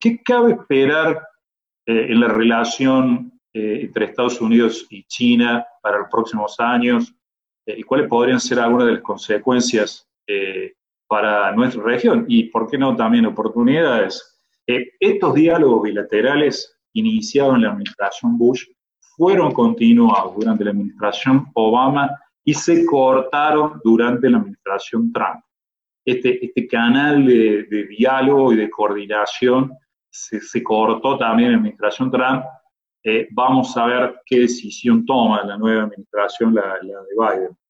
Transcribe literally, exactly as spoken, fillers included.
¿qué cabe esperar eh, en la relación eh, entre Estados Unidos y China para los próximos años? Eh, ¿Y cuáles podrían ser algunas de las consecuencias eh, para nuestra región? Y, ¿por qué no, también oportunidades? Eh, estos diálogos bilaterales iniciados en la administración Bush fueron continuados durante la administración Obama y se cortaron durante la administración Trump. Este, este canal de, de diálogo y de coordinación se, se cortó también en la administración Trump. Eh, vamos a ver qué decisión toma la nueva administración, la, la de Biden.